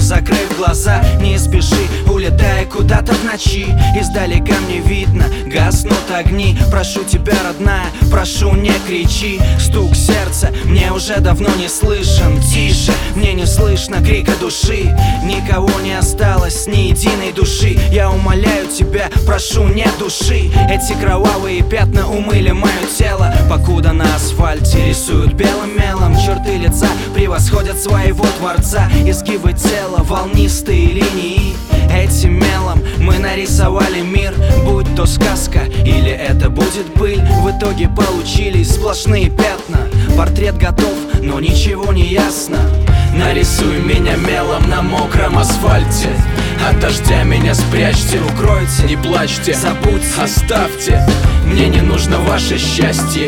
закрыв глаза. Не спеши, улетай куда-то в ночи. Издалека мне видно, гаснут огни. Прошу тебя, родная, прошу, не кричи. Стук сердца мне уже давно не слышен. Тише, мне не слышно крика души. Никого не осталось, ни единой души. Я умоляю тебя, прошу, не души. Эти кровавые пятна умыли мое тело, покуда на асфальте рисуют белым мелом. Черты лица превосходят своего творца. Изгибы тела, волнистые линии. Этим мелом мы нарисовали мир. Будь то сказка или это будет быль, в итоге получились сплошные пятна. Портрет готов, но ничего не ясно. Нарисуй меня мелом на мокром асфальте. От дождя меня спрячьте, укройте, не плачьте, забудьте, оставьте. Мне не нужно ваше счастье.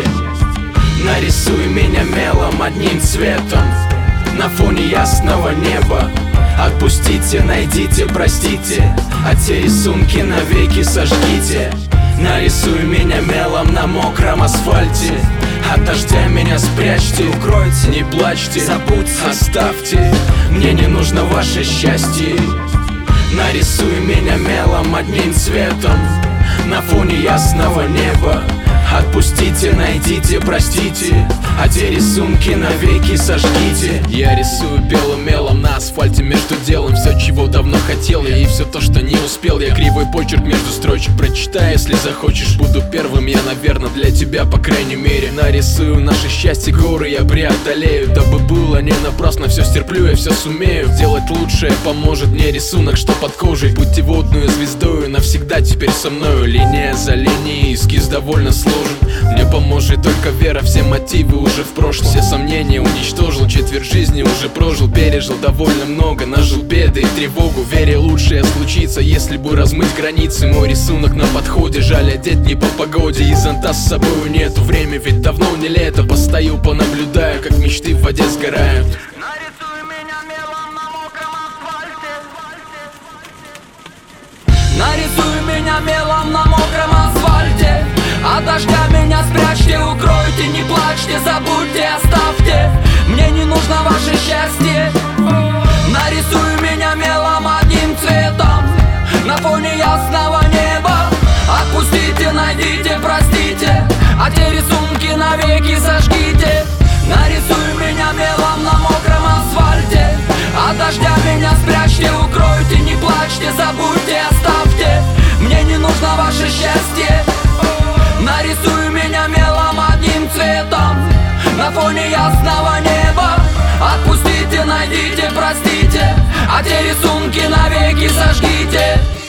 Нарисуй меня мелом одним цветом на фоне ясного неба. Отпустите, найдите, простите, а те рисунки навеки сожгите. Нарисуй меня мелом на мокром асфальте. От дождя меня спрячьте, укройте, не плачьте, забудьте, оставьте. Мне не нужно ваше счастье. Нарисуй меня мелом одним цветом на фоне ясного неба. Отпустите, найдите, простите, а те рисунки навеки сожгите. Я рисую белым мелом на асфальте между делом. Все, чего давно хотел я, и все то, что не успел. Я кривой почерк между строчек прочитаю, если захочешь. Буду первым я, наверное, для тебя, по крайней мере. Нарисую наше счастье, горы я преодолею. Дабы было не напрасно, все стерплю, я все сумею. Делать лучшее поможет мне рисунок, что под кожей. Путеводную звездою навсегда теперь со мною. Линия за линией, эскиз довольно сложен. Мне поможет только вера, все мотивы уже в прошлом. Все сомнения уничтожил, четверть жизни уже прожил. Пережил довольно много, нажил беды и тревогу. Вере лучшее случится, если бы размыть границы. Мой рисунок на подходе, жаль, одет не по погоде. И зонта с собою нету, время ведь давно не лето. Постою, понаблюдаю, как мечты в воде сгорают. Нарисуй меня мелом на мокром асфальте. Нарисуй меня мелом на мокром асфальте. От дождя меня спрячьте, укройте, не плачьте, забудьте, оставьте. Мне не нужно ваше счастье. Нарисуй меня мелом одним цветом на фоне ясного неба. Отпустите, найдите, простите, а те рисунки навеки сожгите. Нарисуй меня мелом на мокром асфальте. От дождя меня спрячьте, укройте, не плачьте, забудьте, оставьте. Мне не нужно ваше счастье. Нарисуй меня мелом одним цветом на фоне ясного неба. Отпустите, найдите, простите, а те рисунки навеки сожгите.